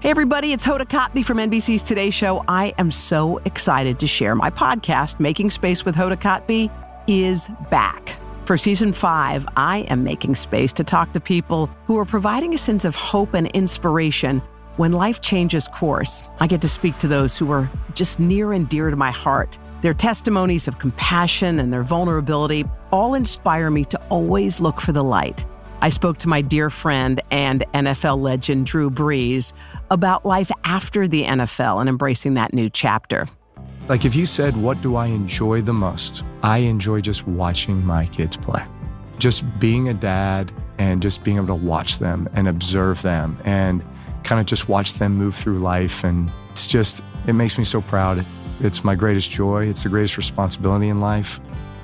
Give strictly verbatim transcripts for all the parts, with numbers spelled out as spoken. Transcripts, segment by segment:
Hey everybody, it's Hoda Kotb from N B C's Today Show. I am so excited to share my podcast, Making Space with Hoda Kotb, is back. For season five, I am making space to talk to people who are providing a sense of hope and inspiration when life changes course. I get to speak to those who are just near and dear to my heart. Their testimonies of compassion and their vulnerability all inspire me to always look for the light. I spoke to my dear friend and N F L legend Drew Brees about life after the N F L and embracing that new chapter. Like if you said, what do I enjoy the most? I enjoy just watching my kids play. Just being a dad and just being able to watch them and observe them and kind of just watch them move through life. And it's just, it makes me so proud. It's my greatest joy. It's the greatest responsibility in life.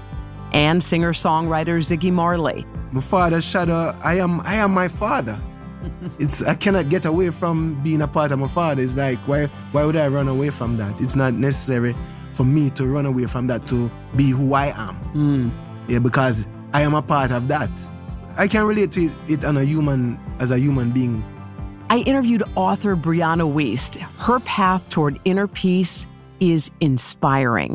And singer-songwriter Ziggy Marley. My father's shadow, I am I am my father. It's I cannot get away from being a part of my father. It's like, why why would I run away from that? It's not necessary for me to run away from that to be who I am. Mm. Yeah, because I am a part of that. I can relate to it, it on a human, as a human being. I interviewed author Brianna Wiest. Her path toward inner peace is inspiring.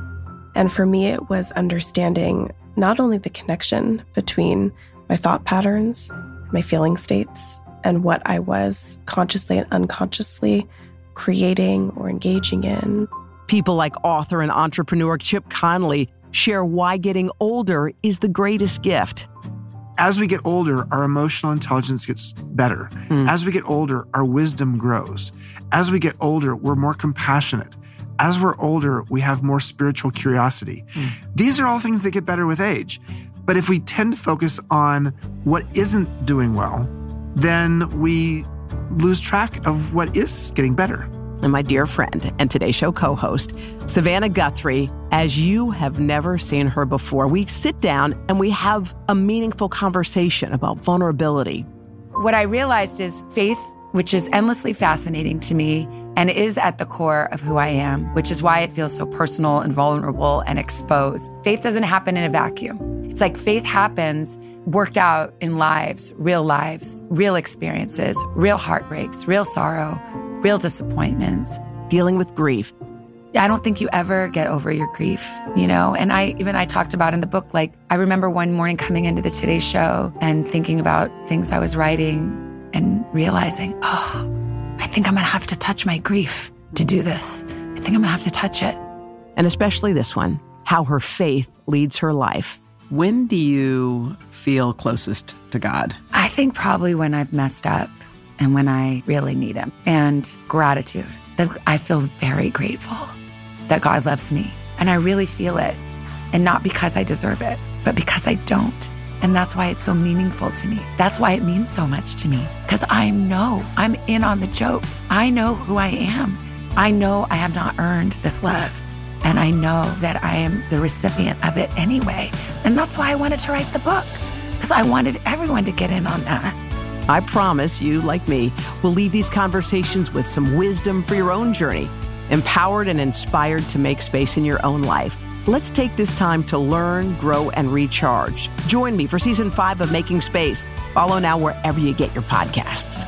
And for me, it was understanding not only the connection between my thought patterns, my feeling states, and what I was consciously and unconsciously creating or engaging in. People like author and entrepreneur Chip Conley share why getting older is the greatest gift. As we get older, our emotional intelligence gets better. Mm. As we get older, our wisdom grows. As we get older, we're more compassionate. As we're older, we have more spiritual curiosity. Mm. These are all things that get better with age. But if we tend to focus on what isn't doing well, then we lose track of what is getting better. And my dear friend and Today Show co-host, Savannah Guthrie, as you have never seen her before, we sit down and we have a meaningful conversation about vulnerability. What I realized is faith, which is endlessly fascinating to me, and is at the core of who I am, which is why it feels so personal and vulnerable and exposed. Faith doesn't happen in a vacuum. It's like faith happens worked out in lives, real lives, real experiences, real heartbreaks, real sorrow, real disappointments. Dealing with grief. I don't think you ever get over your grief, you know? And I, even I talked about in the book, like, I remember one morning coming into the Today Show and thinking about things I was writing and realizing, oh, I think I'm gonna have to touch my grief to do this. I think I'm gonna have to touch it. And especially this one, how her faith leads her life. When do you feel closest to God? I think probably when I've messed up and when I really need him. And gratitude. That I feel very grateful that God loves me. And I really feel it. And not because I deserve it, but because I don't. And that's why it's so meaningful to me. That's why it means so much to me. Because I know I'm in on the joke. I know who I am. I know I have not earned this love. And I know that I am the recipient of it anyway. And that's why I wanted to write the book. Because I wanted everyone to get in on that. I promise you, like me, will leave these conversations with some wisdom for your own journey, empowered and inspired to make space in your own life. Let's take this time to learn, grow, and recharge. Join me for season five of Making Space. Follow now wherever you get your podcasts.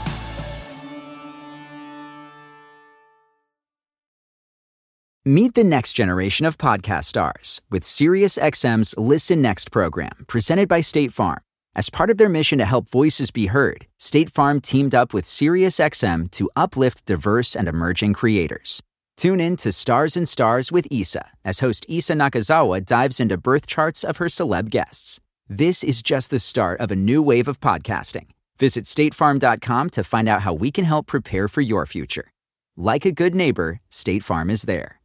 Meet the next generation of podcast stars with SiriusXM's Listen Next program, presented by State Farm. As part of their mission to help voices be heard, State Farm teamed up with SiriusXM to uplift diverse and emerging creators. Tune in to Stars and Stars with Issa, as host Issa Nakazawa dives into birth charts of her celeb guests. This is just the start of a new wave of podcasting. Visit state farm dot com to find out how we can help prepare for your future. Like a good neighbor, State Farm is there.